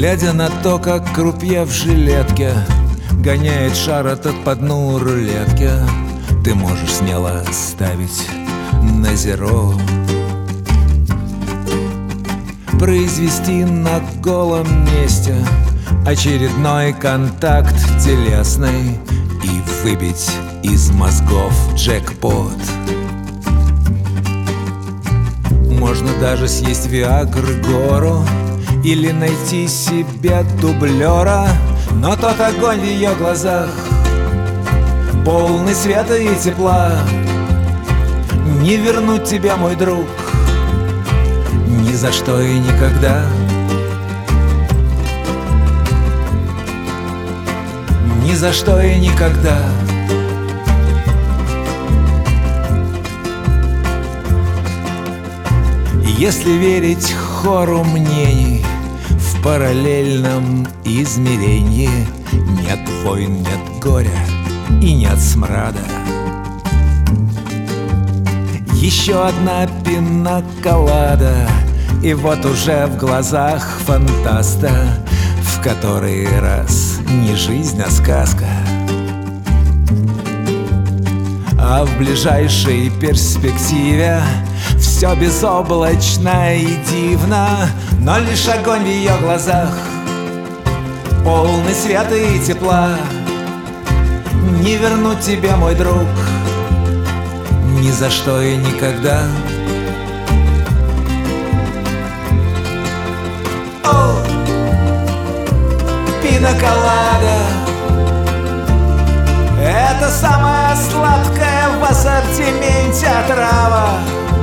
Глядя на то, как крупье в жилетке гоняет шар этот по дну рулетки, ты можешь смело ставить на зеро, произвести на голом месте очередной контакт телесный и выбить из мозгов джекпот. Можно даже съесть виагры гору или найти себе дублера, но тот огонь в ее глазах, полный света и тепла, не вернуть тебе, мой друг, ни за что и никогда. Ни за что и никогда. Если верить хору мнений, в параллельном измерении нет войн, нет горя и нет смрада. Еще одна пинаколада, и вот уже в глазах фантаста в который раз не жизнь, а сказка. А в ближайшей перспективе все безоблачно и дивно, но лишь огонь в ее глазах, полный света и тепла, не вернуть тебе, мой друг, ни за что и никогда. О, пинаколада, это самая сладкая в ассортименте отрава.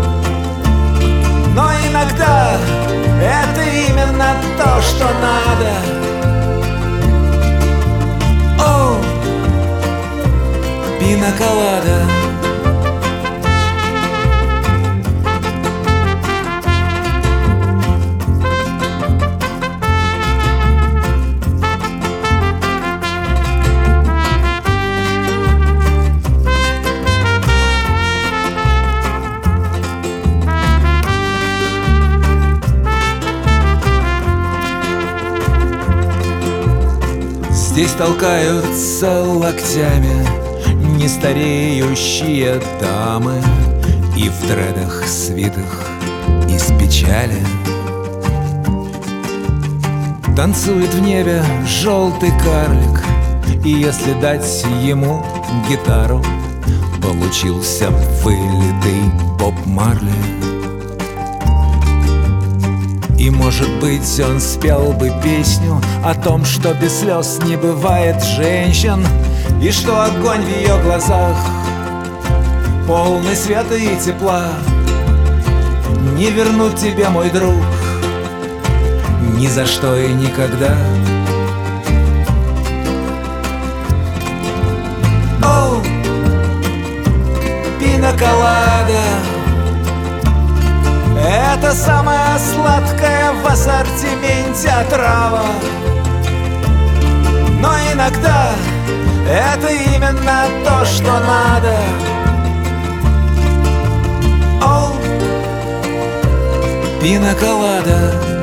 Но иногда это именно то, что надо. О, пинаколада. Здесь толкаются локтями нестареющие дамы, и в дредах свитых из печали танцует в небе желтый карлик, и если дать ему гитару, получился вылитый Боб Марли. И, может быть, он спел бы песню о том, что без слез не бывает женщин, и что огонь в ее глазах, полный света и тепла, не вернуть тебе, мой друг, ни за что и никогда. О, пинаколада, это самая сладкая в ассортименте отрава. Но иногда это именно то, что надо. О, пинаколада.